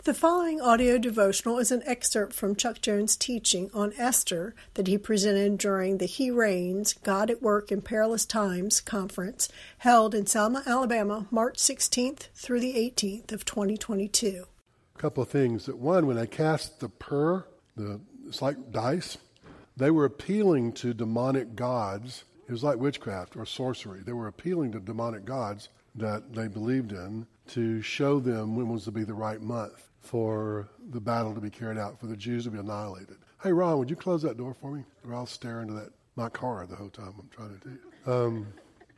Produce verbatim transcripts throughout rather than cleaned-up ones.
The following audio devotional is an excerpt from Chuck Jones' teaching on Esther that he presented during the He Reigns, God at Work in Perilous Times conference held in Selma, Alabama, March sixteenth through the eighteenth of twenty twenty-two. A couple of things. That one, when they cast the pur, the it's like dice, they were appealing to demonic gods. It was like witchcraft or sorcery. They were appealing to demonic gods that they believed in to show them when was to be the right month for the battle to be carried out, for the Jews to be annihilated. Hey, Ron, would you close that door for me? Or I'll stare into that my car the whole time I'm trying to do it. Um,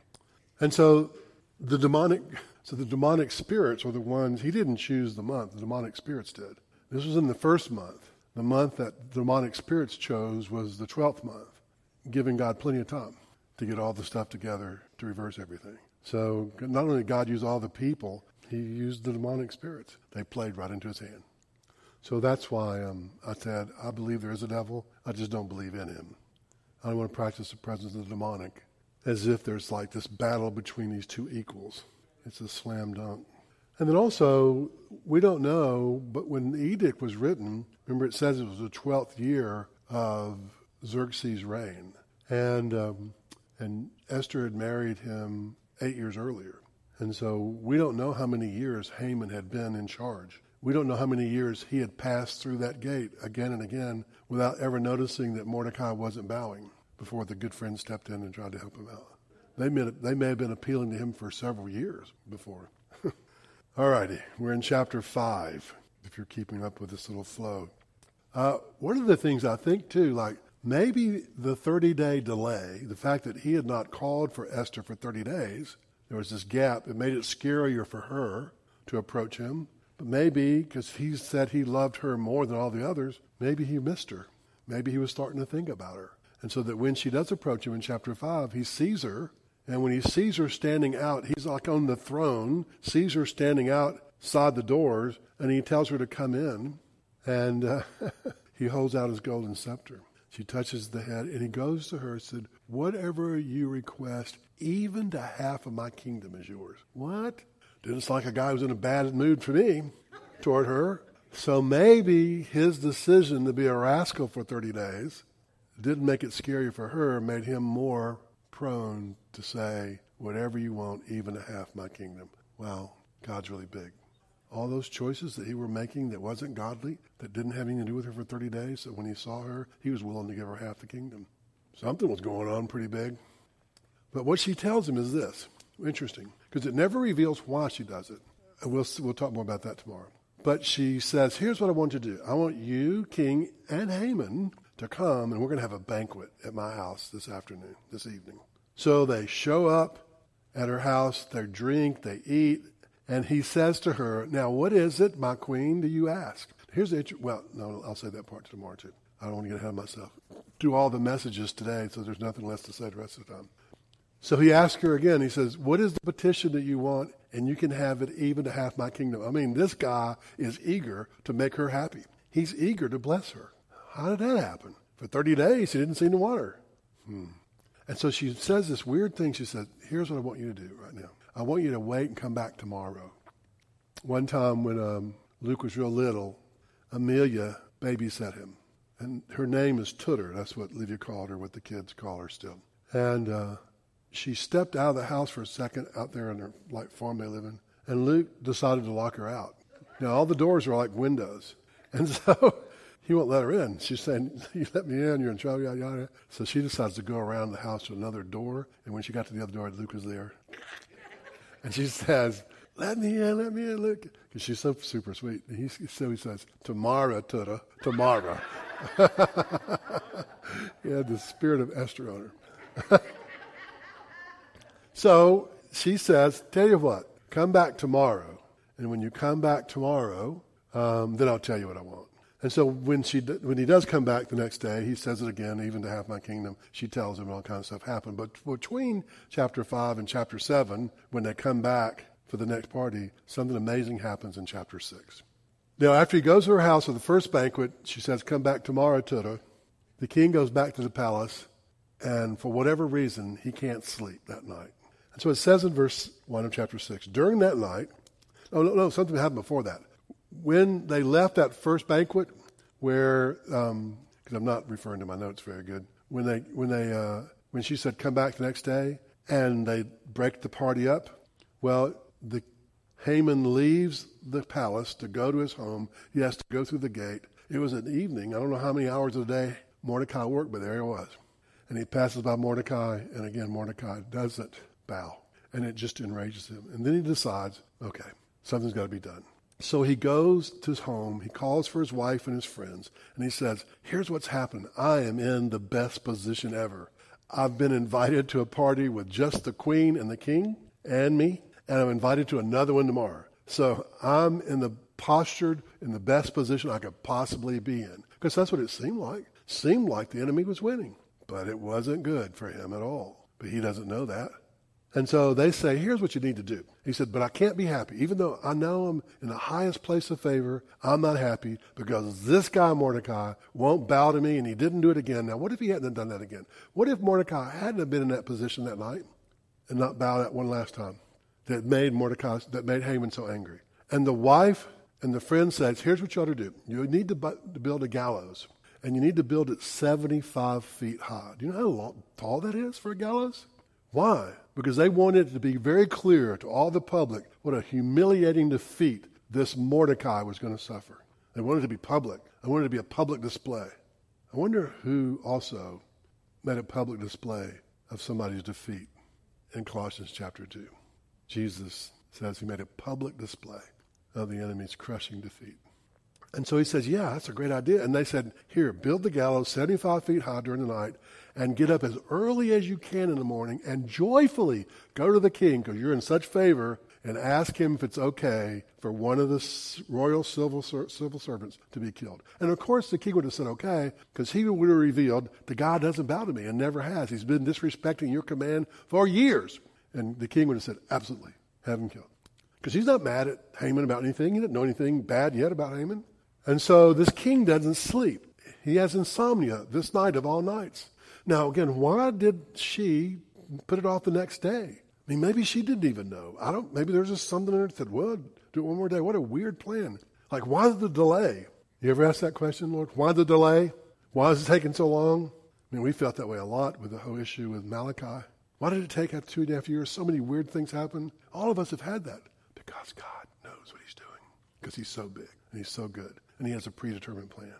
and so the demonic, so the demonic spirits were the ones, he didn't choose the month, the demonic spirits did. This was in the first month. The month that demonic spirits chose was the twelfth month, giving God plenty of time to get all the stuff together to reverse everything. So not only did God use all the people, he used the demonic spirits. They played right into his hand. So that's why um, I said, I believe there is a devil. I just don't believe in him. I don't want to practice the presence of the demonic as if there's like this battle between these two equals. It's a slam dunk. And then also, we don't know, but when the edict was written, remember it says it was the twelfth year of Xerxes' reign. And, um, and Esther had married him eight years earlier. And so we don't know how many years Haman had been in charge. We don't know how many years he had passed through that gate again and again without ever noticing that Mordecai wasn't bowing before the good friend stepped in and tried to help him out. They may, they may have been appealing to him for several years before. All righty, we're in chapter five, if you're keeping up with this little flow. Uh, one of the things I think, too, like maybe the thirty-day delay, the fact that he had not called for Esther for thirty days, there was this gap. It made it scarier for her to approach him. But maybe, because he said he loved her more than all the others, maybe he missed her. Maybe he was starting to think about her. And so that when she does approach him in chapter five, he sees her. And when he sees her standing out, he's like on the throne, sees her standing outside the doors, and he tells her to come in. And uh, he holds out his golden scepter. She touches the head, and he goes to her and said, whatever you request, even to half of my kingdom is yours. What? Didn't sound like a guy who was in a bad mood for me toward her. So maybe his decision to be a rascal for thirty days didn't make it scary for her, made him more prone to say, whatever you want, even to half my kingdom. Wow, God's really big. All those choices that he were making that wasn't godly, that didn't have anything to do with her for thirty days, so when he saw her, he was willing to give her half the kingdom. Something was going on pretty big. But what she tells him is this. Interesting, because it never reveals why she does it. And we'll, we'll talk more about that tomorrow. But she says, here's what I want you to do. I want you, King, and Haman to come, and we're going to have a banquet at my house this afternoon, this evening. So they show up at her house, they drink, they eat, and he says to her, now what is it, my queen, do you ask? Here's the, well, no, I'll say that part tomorrow too. I don't want to get ahead of myself. Do all the messages today, so there's nothing less to say the rest of the time. So he asks her again, he says, what is the petition that you want? And you can have it even to half my kingdom. I mean, this guy is eager to make her happy. He's eager to bless her. How did that happen? For thirty days, he didn't seem to want her. Hmm. And so she says this weird thing. She said, here's what I want you to do right now. I want you to wait and come back tomorrow. One time when um, Luke was real little, Amelia babysat him. And her name is Tooter. That's what Lydia called her, what the kids call her still. And uh, she stepped out of the house for a second out there in her like farm they live in. And Luke decided to lock her out. Now, all the doors are like windows. And so he won't let her in. She's saying, you let me in, you're in trouble, yada, yada. So she decides to go around the house to another door. And when she got to the other door, Luke was there. And she says, let me in, let me in, Luke. Because she's so super sweet. And he, so he says, tomorrow, Tutta, tomorrow. He had the spirit of Esther on her. So she says, tell you what, come back tomorrow. And when you come back tomorrow, um, then I'll tell you what I want. And so when she when he does come back the next day, he says it again, even to half my kingdom. She tells him all kinds of stuff happened. But between chapter five and chapter seven, when they come back for the next party, something amazing happens in chapter six. Now, after he goes to her house for the first banquet, she says, come back tomorrow, Tutta. The king goes back to the palace, and for whatever reason, he can't sleep that night. And so it says in verse one of chapter six, during that night, oh, no, no, something happened before that. when they left that first banquet, where, um, because I'm not referring to my notes very good, when they, when they, uh, when she said, come back the next day, and they break the party up, well, the Haman leaves the palace to go to his home. He has to go through the gate. It was an evening. I don't know how many hours of the day Mordecai worked, but there he was. And he passes by Mordecai, and again, Mordecai doesn't bow. And it just enrages him. And then he decides, okay, something's got to be done. So he goes to his home. He calls for his wife and his friends. And he says, here's what's happened. I am in the best position ever. I've been invited to a party with just the queen and the king and me. And I'm invited to another one tomorrow. So I'm in the postured, in the best position I could possibly be in. Because that's what it seemed like. It seemed like the enemy was winning. But it wasn't good for him at all. But he doesn't know that. And so they say, here's what you need to do. He said, but I can't be happy. Even though I know I'm in the highest place of favor, I'm not happy because this guy Mordecai won't bow to me, and he didn't do it again. Now, what if he hadn't done that again? What if Mordecai hadn't have been in that position that night and not bow that one last time? That made Mordecai, that made Haman so angry. And the wife and the friend says, here's what you ought to do. You need to, bu- to build a gallows, and you need to build it seventy-five feet high. Do you know how long, tall that is for a gallows? Why? Because they wanted it to be very clear to all the public what a humiliating defeat this Mordecai was going to suffer. They wanted it to be public. They wanted it to be a public display. I wonder who also made a public display of somebody's defeat in Colossians chapter two. Jesus says he made a public display of the enemy's crushing defeat. And so he says, yeah, that's a great idea. And they said, here, build the gallows seventy-five feet high during the night and get up as early as you can in the morning and joyfully go to the king because you're in such favor and ask him if it's okay for one of the royal civil, civil servants to be killed. And of course, the king would have said okay because he would have revealed the guy doesn't bow to me and never has. He's been disrespecting your command for years. And the king would have said, absolutely, have him killed. Because he's not mad at Haman about anything. He didn't know anything bad yet about Haman. And so this king doesn't sleep. He has insomnia this night of all nights. Now, again, why did she put it off the next day? I mean, maybe she didn't even know. I don't, maybe there's just something in her that said, well, do it one more day. What a weird plan. Like, why the delay? You ever ask that question, Lord? Why the delay? Why is it taking so long? I mean, we felt that way a lot with the whole issue with Malachi. Why did it take after two and a half years? So many weird things happen. All of us have had that because God knows what he's doing because he's so big and he's so good and he has a predetermined plan.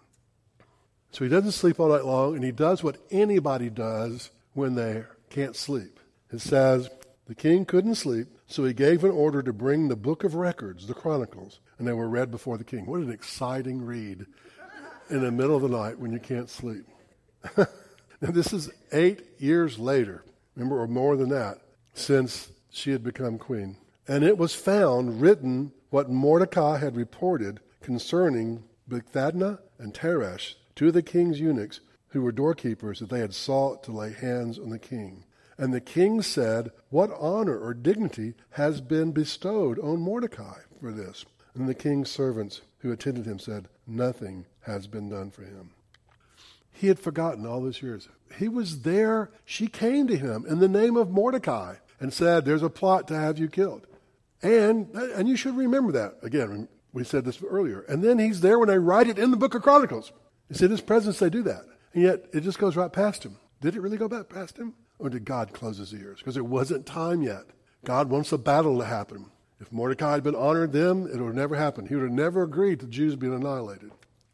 So he doesn't sleep all night long, and he does what anybody does when they can't sleep. It says, the king couldn't sleep, so he gave an order to bring the book of records, the Chronicles, and they were read before the king. What an exciting read in the middle of the night when you can't sleep. Now, this is eight years later, remember, or more than that, since she had become queen. And it was found written what Mordecai had reported concerning Bigthana and Teresh, two of the king's eunuchs who were doorkeepers, that they had sought to lay hands on the king. And the king said, what honor or dignity has been bestowed on Mordecai for this? And the king's servants who attended him said, nothing has been done for him. He had forgotten all those years. He was there. She came to him in the name of Mordecai and said, there's a plot to have you killed. And, and you should remember that. Again, we said this earlier. And then he's there when they write it in the book of Chronicles. It's in his presence they do that. And yet it just goes right past him. Did it really go back past him? Or did God close his ears? Because it wasn't time yet. God wants a battle to happen. If Mordecai had been honored then, it would have never happened. He would have never agreed to Jews being annihilated.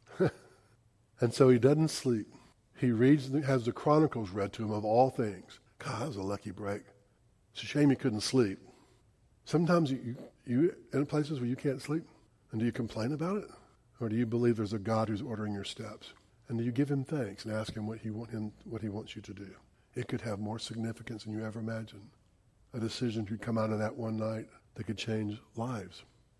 And so he doesn't sleep. He reads, has the Chronicles read to him of all things. God, that was a lucky break. It's a shame he couldn't sleep. Sometimes you, you in places where you can't sleep, and do you complain about it? Or do you believe there's a God who's ordering your steps? And do you give him thanks and ask him what he want him what he wants you to do? It could have more significance than you ever imagined. A decision could come out of that one night that could change lives.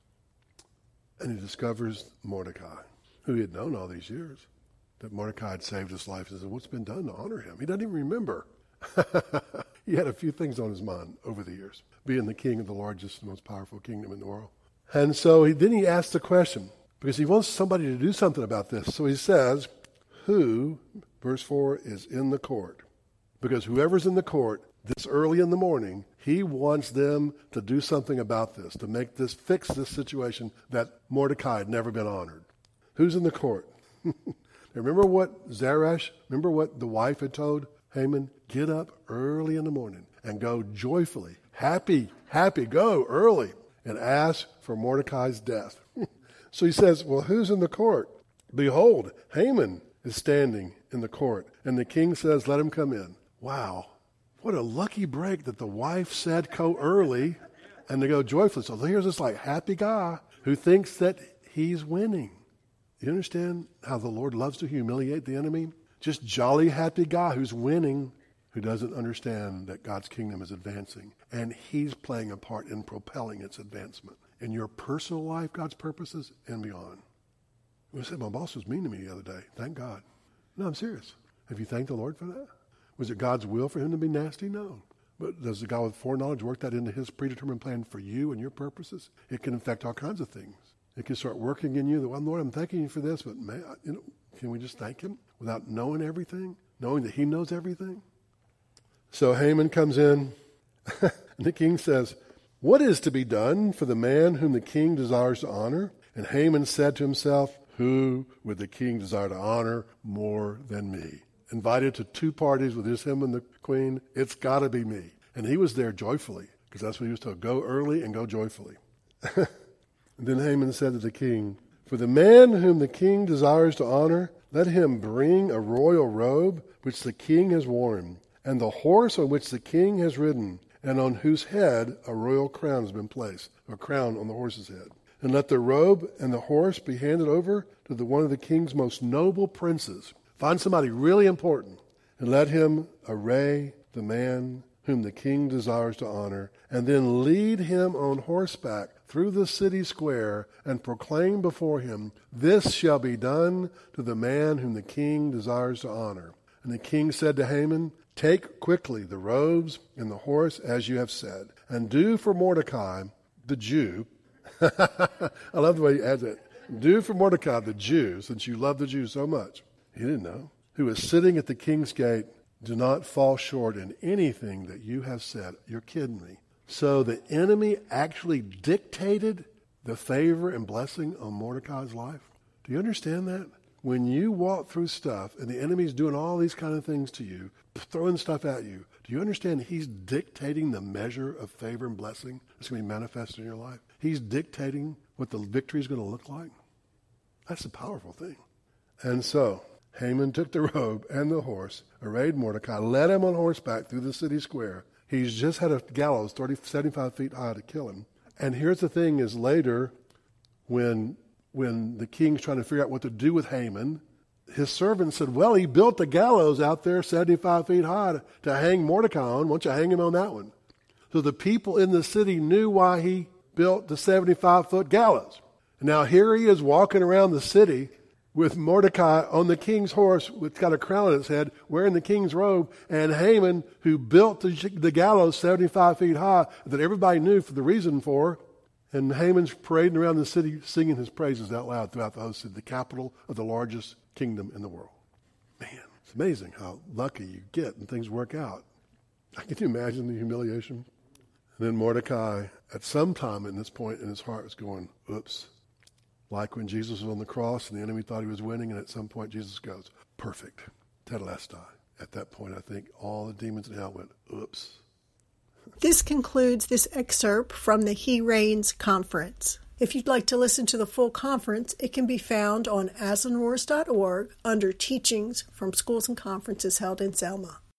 And he discovers Mordecai, who he had known all these years, that Mordecai had saved his life. He said, what's been done to honor him? He doesn't even remember. He had a few things on his mind over the years, being the king of the largest and most powerful kingdom in the world. And so he, then he asks the question, because he wants somebody to do something about this. So he says, who, verse four, is in the court? Because whoever's in the court this early in the morning, he wants them to do something about this, to make this, fix this situation that Mordecai had never been honored. Who's in the court? Remember what Zeresh, remember what the wife had told Haman? Get up early in the morning and go joyfully, happy, happy, go early and ask for Mordecai's death. So he says, well, who's in the court? Behold, Haman is standing in the court. And the king says, let him come in. Wow. What a lucky break that the wife said go early and to go joyfully. So here's this like happy guy who thinks that he's winning. You understand how the Lord loves to humiliate the enemy? Just jolly happy guy who's winning, who doesn't understand that God's kingdom is advancing. And he's playing a part in propelling its advancement. In your personal life, God's purposes, and beyond. I said, my boss was mean to me the other day. Thank God. No, I'm serious. Have you thanked the Lord for that? Was it God's will for him to be nasty? No. But does the God with foreknowledge work that into his predetermined plan for you and your purposes? It can affect all kinds of things. It can start working in you that, well, Lord, I'm thanking you for this, but man, you know, can we just thank him without knowing everything, knowing that he knows everything? So Haman comes in, and the king says, what is to be done for the man whom the king desires to honor? And Haman said to himself, who would the king desire to honor more than me? Invited to two parties with just him and the queen, it's got to be me. And he was there joyfully, because that's what he was told, go early and go joyfully. Then Haman said to the king, for the man whom the king desires to honor, let him bring a royal robe which the king has worn, and the horse on which the king has ridden, and on whose head a royal crown has been placed, a crown on the horse's head. And let the robe and the horse be handed over to the one of the king's most noble princes. Find somebody really important, and let him array the man whom the king desires to honor, and then lead him on horseback through the city square and proclaim before him, this shall be done to the man whom the king desires to honor. And the king said to Haman, take quickly the robes and the horse as you have said, and do for Mordecai, the Jew, I love the way he adds it, do for Mordecai, the Jew, since you love the Jews so much, he didn't know, who is sitting at the king's gate, do not fall short in anything that you have said. You're kidding me. So the enemy actually dictated the favor and blessing on Mordecai's life. Do you understand that? When you walk through stuff and the enemy's doing all these kind of things to you, throwing stuff at you, do you understand he's dictating the measure of favor and blessing that's going to be manifested in your life? He's dictating what the victory is going to look like. That's a powerful thing. And so Haman took the robe and the horse, arrayed Mordecai, led him on horseback through the city square. He's just had a gallows thirty, seventy-five feet high to kill him. And here's the thing is later, when, when the king's trying to figure out what to do with Haman, his servant said, well, he built a gallows out there seventy-five feet high to, to hang Mordecai on. Why don't you hang him on that one? So the people in the city knew why he built the seventy-five foot gallows. Now here he is walking around the city with Mordecai on the king's horse, with got a crown on his head, wearing the king's robe, and Haman, who built the, the gallows seventy-five feet high, that everybody knew for the reason for, and Haman's parading around the city singing his praises out loud throughout the whole city, the capital of the largest kingdom in the world. Man, it's amazing how lucky you get and things work out. Can you imagine the humiliation? And then Mordecai, at some time in this point in his heart, was going, oops. Like when Jesus was on the cross and the enemy thought he was winning, and at some point Jesus goes, perfect, tetelestai. At that point, I think all the demons in hell went, oops. This concludes this excerpt from the He Reigns conference. If you'd like to listen to the full conference, it can be found on aslan roars dot org under Teachings from Schools and Conferences held in Selma.